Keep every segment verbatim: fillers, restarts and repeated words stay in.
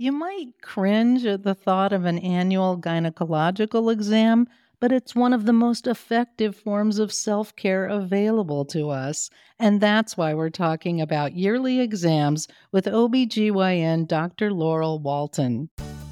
You might cringe at the thought of an annual gynecological exam, but it's one of the most effective forms of self care available to us. And that's why we're talking about yearly exams with O B G Y N Doctor Laurel Walton.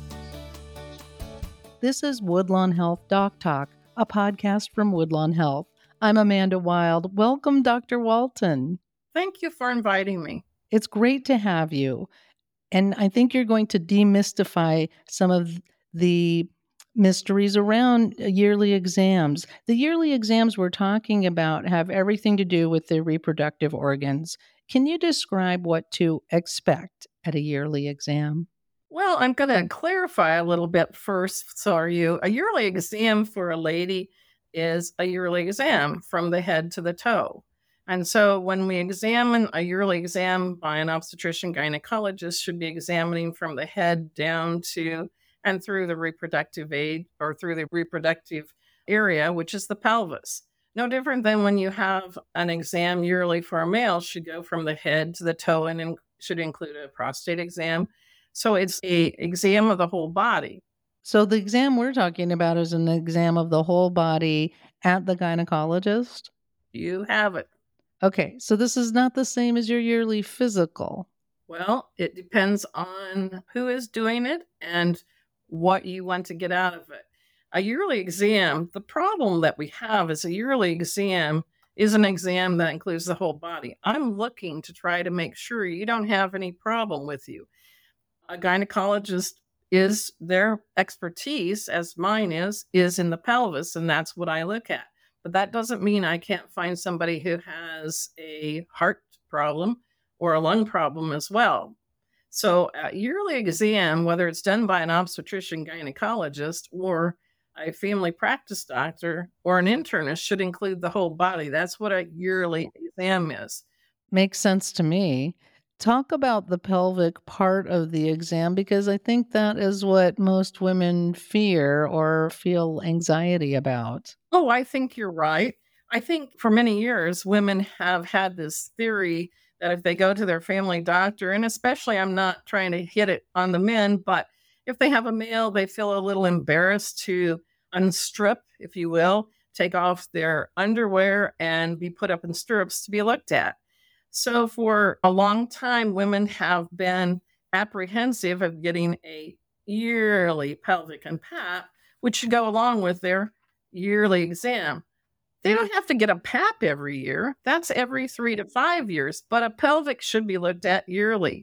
This is Woodlawn Health Doc Talk, a podcast from Woodlawn Health. I'm Amanda Wild. Welcome, Doctor Walton. Thank you for inviting me. It's great to have you. And I think you're going to demystify some of the mysteries around yearly exams. The yearly exams we're talking about have everything to do with the reproductive organs. Can you describe what to expect at a yearly exam? Well, I'm going to clarify a little bit first. So, are you a yearly exam for a lady is a yearly exam from the head to the toe. And so when we examine a yearly exam by an obstetrician gynecologist should be examining from the head down to and through the reproductive aid or through the reproductive area, which is the pelvis. No different than when you have an exam yearly for a male should go from the head to the toe and in, should include a prostate exam. So it's a exam of the whole body. So the exam we're talking about is an exam of the whole body at the gynecologist? You have it. Okay, so this is not the same as your yearly physical. Well, it depends on who is doing it and what you want to get out of it. A yearly exam, the problem that we have is a yearly exam is an exam that includes the whole body. I'm looking to try to make sure you don't have any problem with you. A gynecologist is their expertise, as mine is, is in the pelvis, and that's what I look at. But that doesn't mean I can't find somebody who has a heart problem or a lung problem as well. So a yearly exam, whether it's done by an obstetrician gynecologist or a family practice doctor or an internist, should include the whole body. That's what a yearly exam is. Makes sense to me. Talk about the pelvic part of the exam, because I think that is what most women fear or feel anxiety about. Oh, I think you're right. I think for many years, women have had this theory that if they go to their family doctor, and especially I'm not trying to hit it on the men, but if they have a male, they feel a little embarrassed to unstrip, if you will, take off their underwear and be put up in stirrups to be looked at. So for a long time, women have been apprehensive of getting a yearly pelvic and pap, which should go along with their yearly exam. They don't have to get a pap every year. That's every three to five years, but a pelvic should be looked at yearly.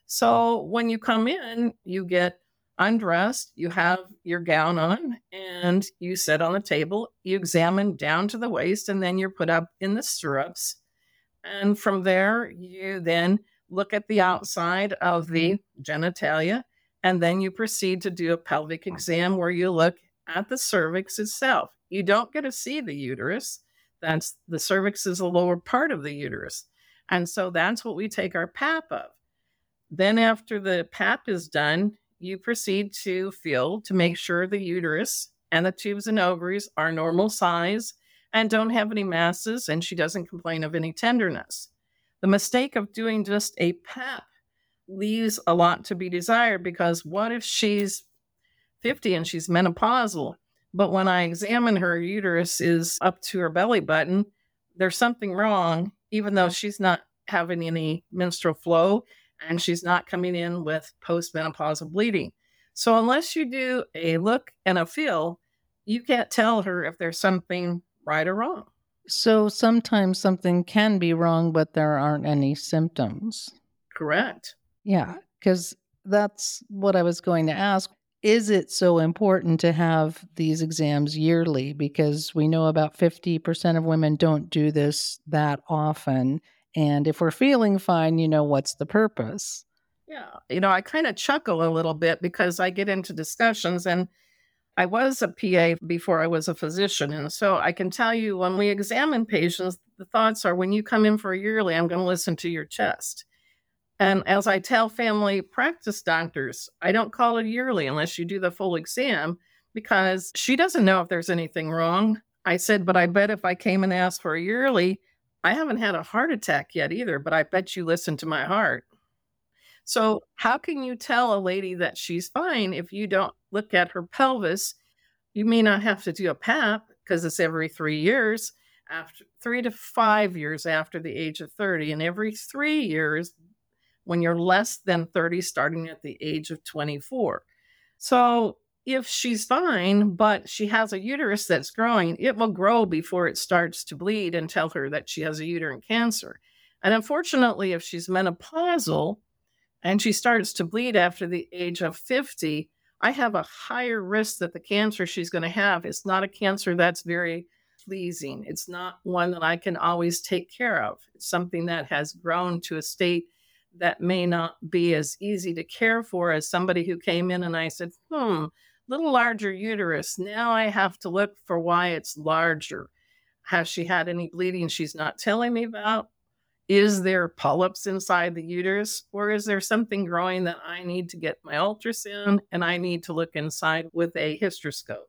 So when you come in, you get undressed, you have your gown on, and you sit on the table, you examine down to the waist, and then you're put up in the stirrups. And from there, you then look at the outside of the genitalia, and then you proceed to do a pelvic exam where you look at the cervix itself. You don't get to see the uterus. That's the cervix is the lower part of the uterus. And so that's what we take our pap of. Then after the pap is done, you proceed to feel to make sure the uterus and the tubes and ovaries are normal size and don't have any masses, and she doesn't complain of any tenderness. The mistake of doing just a pap leaves a lot to be desired, because what if she's fifty and she's menopausal, but when I examine her uterus is up to her belly button, there's something wrong, even though she's not having any menstrual flow and she's not coming in with postmenopausal bleeding. So unless you do a look and a feel, you can't tell her if there's something right or wrong. So sometimes something can be wrong, but there aren't any symptoms. Correct. Yeah, because that's what I was going to ask. Is it so important to have these exams yearly? Because we know about fifty percent of women don't do this that often. And if we're feeling fine, you know, what's the purpose? Yeah. You know, I kind of chuckle a little bit because I get into discussions, and I was a P A before I was a physician. And so I can tell you, when we examine patients, the thoughts are, when you come in for a yearly, I'm going to listen to your chest. And as I tell family practice doctors, I don't call it yearly unless you do the full exam, because she doesn't know if there's anything wrong. I said, but I bet if I came and asked for a yearly, I haven't had a heart attack yet either, but I bet you listen to my heart. So, how can you tell a lady that she's fine if you don't look at her pelvis? You may not have to do a PAP because it's every three years, after three to five years after the age of thirty, and every three years when you're less than thirty, starting at the age of twenty-four. So if she's fine, but she has a uterus that's growing, it will grow before it starts to bleed and tell her that she has a uterine cancer. And unfortunately, if she's menopausal and she starts to bleed after the age of fifty, I have a higher risk that the cancer she's going to have is not a cancer that's very pleasing. It's not one that I can always take care of. It's something that has grown to a state that may not be as easy to care for as somebody who came in and I said, hmm, little larger uterus. Now I have to look for why it's larger. Has she had any bleeding she's not telling me about? Is there polyps inside the uterus? Or is there something growing that I need to get my ultrasound and I need to look inside with a hysteroscope?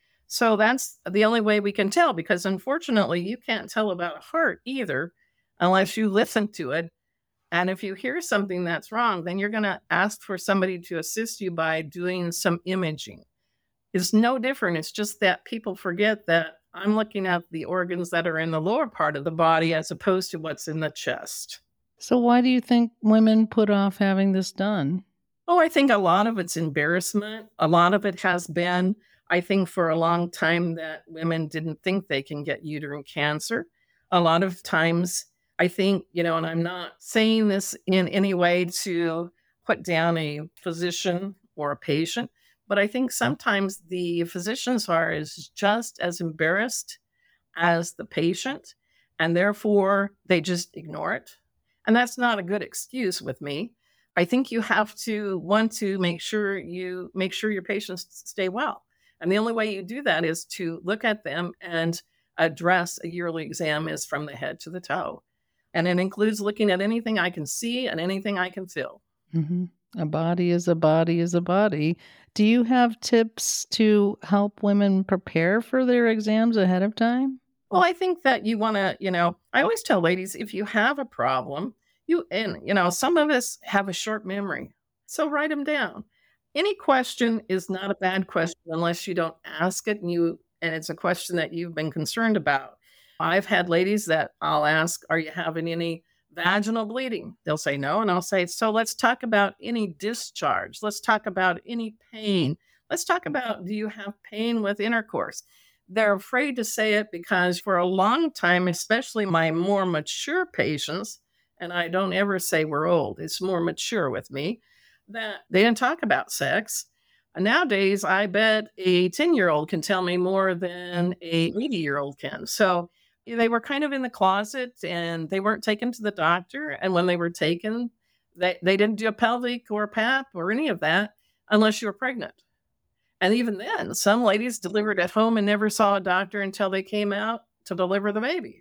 So that's the only way we can tell, because unfortunately you can't tell about a heart either unless you listen to it. And if you hear something that's wrong, then you're going to ask for somebody to assist you by doing some imaging. It's no different. It's just that people forget that I'm looking at the organs that are in the lower part of the body as opposed to what's in the chest. So why do you think women put off having this done? Oh, I think a lot of it's embarrassment. A lot of it has been, I think, for a long time that women didn't think they can get uterine cancer. A lot of times, I think, you know, and I'm not saying this in any way to put down a physician or a patient, but I think sometimes the physicians are is just as embarrassed as the patient, and therefore they just ignore it. And that's not a good excuse with me. I think you have to want to make sure you make sure your patients stay well. And the only way you do that is to look at them and address a yearly exam is from the head to the toe. And it includes looking at anything I can see and anything I can feel. Mm-hmm. A body is a body is a body. Do you have tips to help women prepare for their exams ahead of time? Well, I think that you want to, you know, I always tell ladies, if you have a problem, you, and, you know, some of us have a short memory. So write them down. Any question is not a bad question unless you don't ask it and you, and it's a question that you've been concerned about. I've had ladies that I'll ask, are you having any vaginal bleeding? They'll say no. And I'll say, so let's talk about any discharge. Let's talk about any pain. Let's talk about, do you have pain with intercourse? They're afraid to say it because for a long time, especially my more mature patients, and I don't ever say we're old, it's more mature with me, that they didn't talk about sex. And nowadays, I bet a ten-year-old can tell me more than a eighty-year-old can. So they were kind of in the closet and they weren't taken to the doctor. And when they were taken, they, they didn't do a pelvic or a PAP or any of that unless you were pregnant. And even then, some ladies delivered at home and never saw a doctor until they came out to deliver the baby.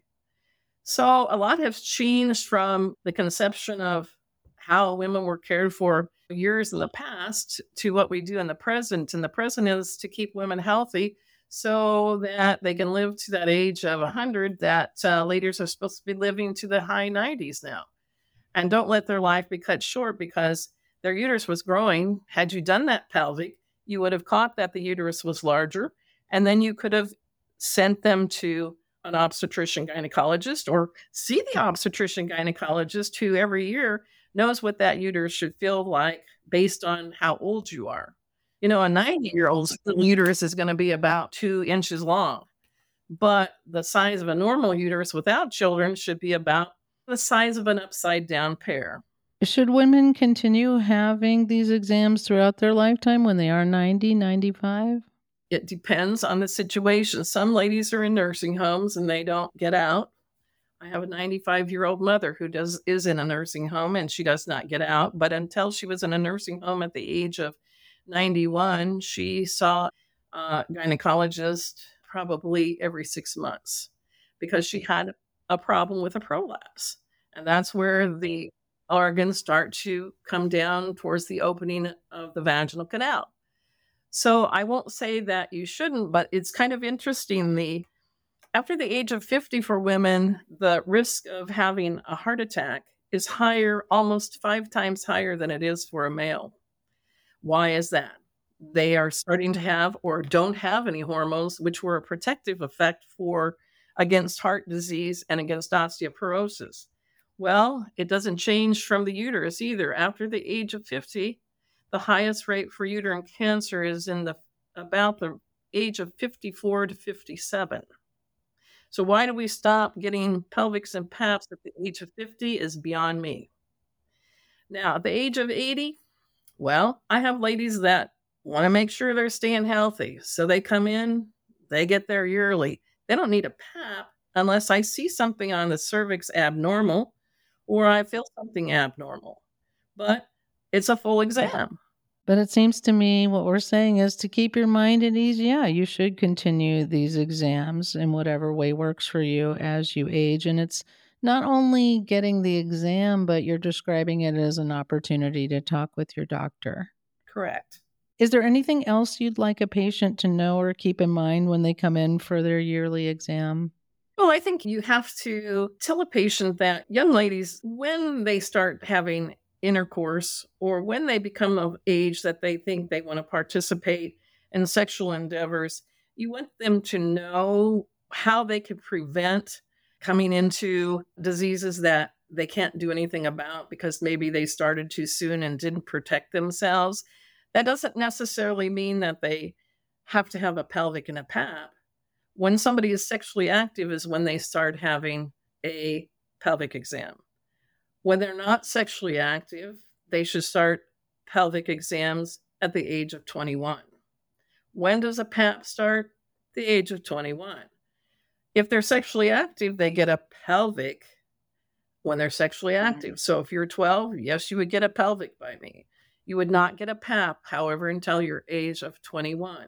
So a lot has changed from the conception of how women were cared for years in the past to what we do in the present. And the present is to keep women healthy so that they can live to that age of one hundred that uh, ladies are supposed to be living to the high nineties now. And don't let their life be cut short because their uterus was growing. Had you done that pelvic, you would have caught that the uterus was larger, and then you could have sent them to an obstetrician gynecologist or see the obstetrician gynecologist who every year knows what that uterus should feel like based on how old you are. You know, a ninety-year-old's uterus is going to be about two inches long, but the size of a normal uterus without children should be about the size of an upside down pear. Should women continue having these exams throughout their lifetime when they are ninety, ninety-five? It depends on the situation. Some ladies are in nursing homes and they don't get out. I have a ninety-five-year-old mother who does is in a nursing home and she does not get out. But until she was in a nursing home at the age of ninety-one, she saw a gynecologist probably every six months because she had a problem with a prolapse. And that's where the organs start to come down towards the opening of the vaginal canal. So I won't say that you shouldn't, but it's kind of interesting. The after the age of fifty for women, the risk of having a heart attack is higher, almost five times higher than it is for a male. Why is that? They are starting to have or don't have any hormones, which were a protective effect for against heart disease and against osteoporosis. Well, it doesn't change from the uterus either. After the age of fifty, the highest rate for uterine cancer is in the about the age of fifty-four to fifty-seven. So why do we stop getting pelvics and paps at the age of fifty is beyond me. Now, at the age of eighty, well, I have ladies that want to make sure they're staying healthy. So they come in, they get their yearly. They don't need a pap unless I see something on the cervix abnormal or I feel something abnormal. But it's a full exam. But it seems to me what we're saying is to keep your mind at ease. Yeah, you should continue these exams in whatever way works for you as you age. And it's not only getting the exam, but you're describing it as an opportunity to talk with your doctor. Correct. Is there anything else you'd like a patient to know or keep in mind when they come in for their yearly exam? Well, I think you have to tell a patient that young ladies, when they start having intercourse or when they become of age that they think they want to participate in sexual endeavors, you want them to know how they can prevent coming into diseases that they can't do anything about because maybe they started too soon and didn't protect themselves. That doesn't necessarily mean that they have to have a pelvic and a pap. When somebody is sexually active is when they start having a pelvic exam. When they're not sexually active, they should start pelvic exams at the age of twenty-one. When does a pap start? The age of twenty-one. If they're sexually active, they get a pelvic when they're sexually active. So if you're twelve, yes, you would get a pelvic by me. You would not get a pap, however, until your age of twenty-one.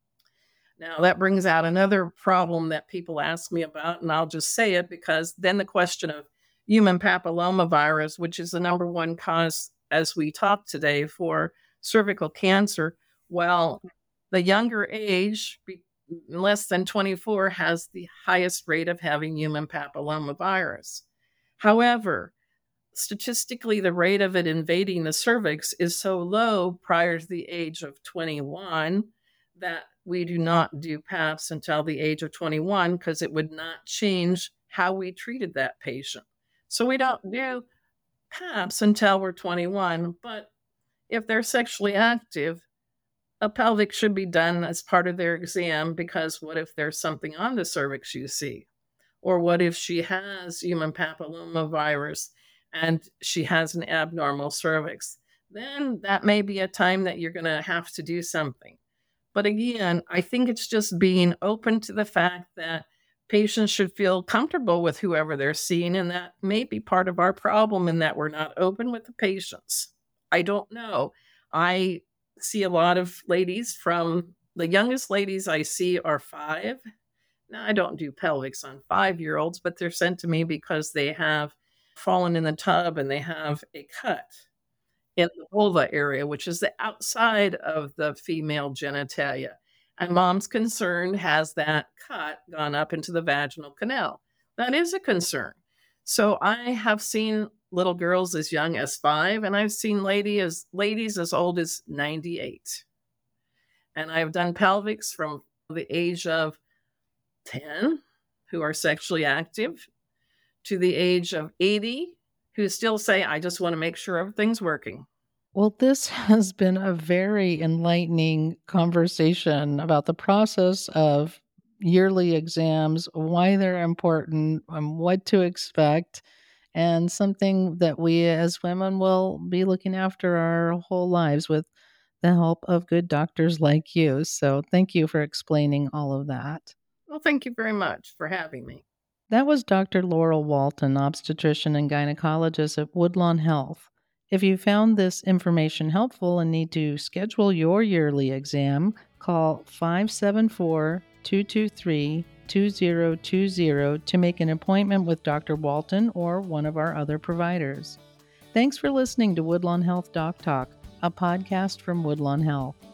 Now, that brings out another problem that people ask me about, and I'll just say it because then the question of human papillomavirus, which is the number one cause, as we talk today, for cervical cancer. Well, the younger age, less than twenty-four, has the highest rate of having human papillomavirus. However, statistically, the rate of it invading the cervix is so low prior to the age of twenty-one that we do not do paps until the age of twenty-one because it would not change how we treated that patient. So we don't do paps until we're twenty-one, but if they're sexually active, a pelvic should be done as part of their exam because what if there's something on the cervix you see? Or what if she has human papillomavirus and she has an abnormal cervix? Then that may be a time that you're going to have to do something. But again, I think it's just being open to the fact that patients should feel comfortable with whoever they're seeing, and that may be part of our problem in that we're not open with the patients. I don't know. I see a lot of ladies from the youngest ladies I see are five. Now, I don't do pelvics on five-year-olds, but they're sent to me because they have fallen in the tub and they have a cut in the vulva area, which is the outside of the female genitalia. And mom's concern, has that cut gone up into the vaginal canal? That is a concern. So I have seen little girls as young as five, and I've seen lady as, ladies as old as ninety-eight. And I've done pelvics from the age of ten, who are sexually active, to the age of eighty, who still say, I just want to make sure everything's working. Well, this has been a very enlightening conversation about the process of yearly exams, why they're important, and what to expect, and something that we as women will be looking after our whole lives with the help of good doctors like you. So thank you for explaining all of that. Well, thank you very much for having me. That was Doctor Laurel Walton, obstetrician and gynecologist at Woodlawn Health. If you found this information helpful and need to schedule your yearly exam, call five seven four, two two three, two zero two zero to make an appointment with Doctor Walton or one of our other providers. Thanks for listening to Woodlawn Health Doc Talk, a podcast from Woodlawn Health.